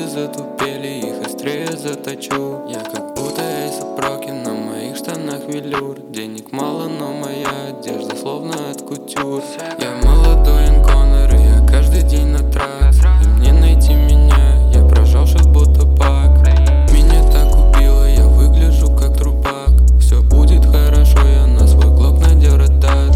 затупели, их острее заточу. Я как будто Эйса Проки, на моих штанах велюр. Денег мало, но моя одежда словно от кутюр. Я молодой Эн Коннор, и я каждый день на трасс. И мне найти меня, я прожал шаг будто Пак. Меня так убило, я выгляжу как трупак. Все будет хорошо, я на свой глок надел ротат.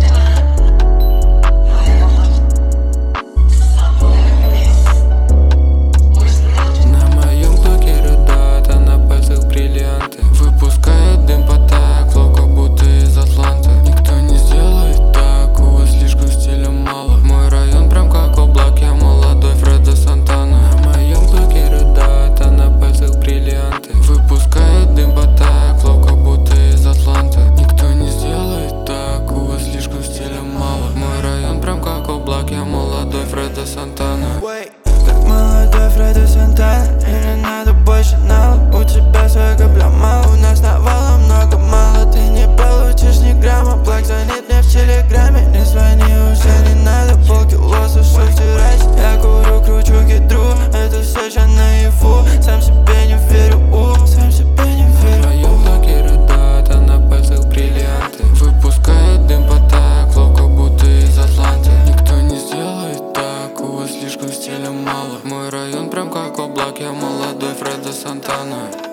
На моем глоке ротат, а на пальцах бриллианты. Выпускает дым по так, флоу как будто из Атланты. Никто не сделает так, у вас слишком стиля мало. Мой район прям как облак, я молодой Фредо Сантана. На моем глоке ротат, а на пальцах бриллианты. Выпускает дым по так, флоу как будто из Атланты. Никто не сделает так, у вас слишком стиля мало. Мой район прям как облак, я молодой Фредо Сантана. Как молодой Фредо Сантана, и не надо больше нала. У тебя своя капля мало, у нас навала много мало. Ты не получишь ни грамма, Блэк звонит мне в телеграме. Не звони, уже не надо, полкило сушу втирать. Я курю, кручу гидру, это все еще наяву. Сам себе не верю, сам себе не верю. На моем глоке ротат, а на пальцах бриллианты. Выпускает дым по так, флоу как будто из Атланты. Никто не сделает так, у вас слишком стиля мало. Мой район прям как облак, я молодой Фредо Сантана.